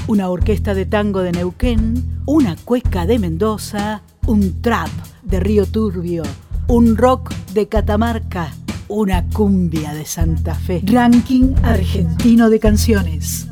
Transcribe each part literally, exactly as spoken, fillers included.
una orquesta de tango de Neuquén, una cueca de Mendoza, un trap de Río Turbio, un rock de Catamarca, una cumbia de Santa Fe. Ranking argentino de canciones.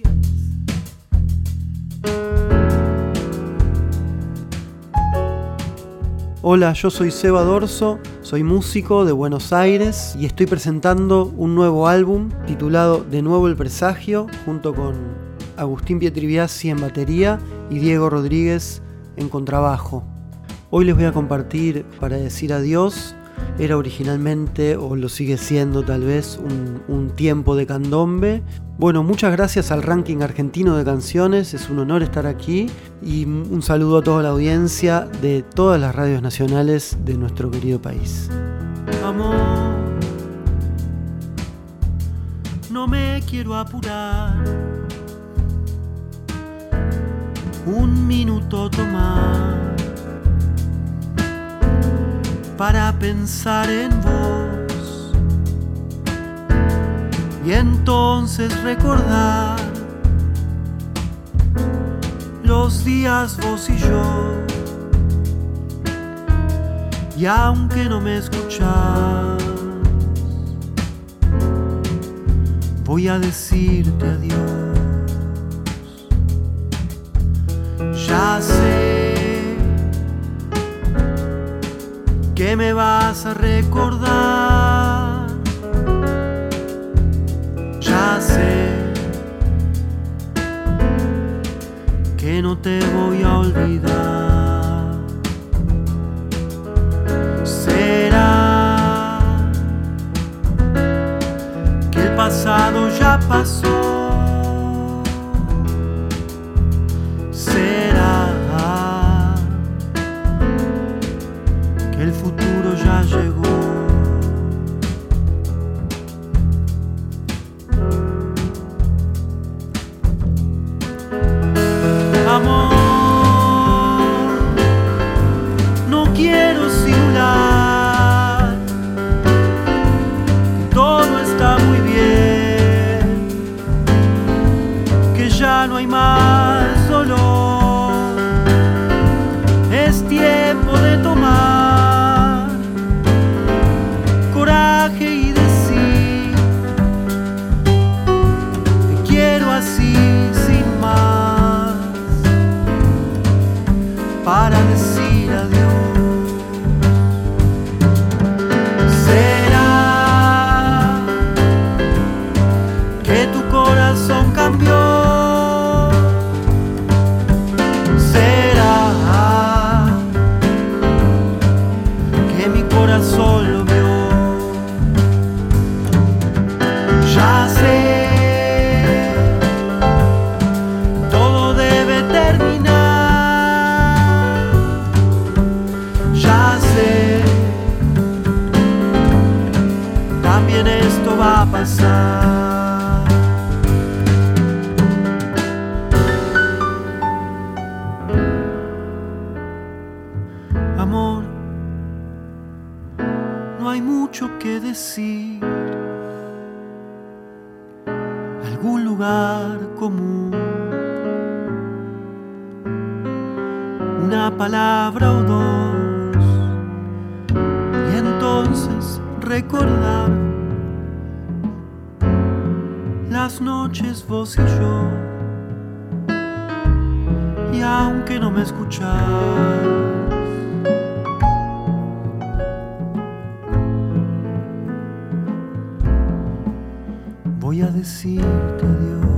Hola, yo soy Seba Dorso, soy músico de Buenos Aires y estoy presentando un nuevo álbum titulado De Nuevo el Presagio, junto con Agustín Pietribiasi en batería y Diego Rodríguez en contrabajo. Hoy les voy a compartir Para decir adiós. Era originalmente, o lo sigue siendo tal vez, un, un tiempo de candombe. Bueno, muchas gracias al Ranking Argentino de Canciones, es un honor estar aquí y un saludo a toda la audiencia de todas las radios nacionales de nuestro querido país. Amor, no me quiero apurar, un minuto tomar para pensar en vos y entonces recordar los días vos y yo. Y aunque no me escuchas, voy a decirte adiós. Ya sé que me vas a recordar, ya sé que no te voy a olvidar. Será que el pasado ya pasó, será que el futuro ya llegó. Amor, no quiero simular, todo está muy bien, que ya no hay más dolor. Es tiempo de tomar coraje y decir te quiero así sin más, para decir adiós. ¿Será que tu corazón cambió? ¿Será que mi corazón lo vio? Ya sé, todo debe terminar. Ya sé, también esto va a pasar. Amor, no hay mucho que decir, algún lugar común, una palabra o dos, y entonces recordar las noches vos y yo. Y aunque no me escuchas, voy a decirte adiós.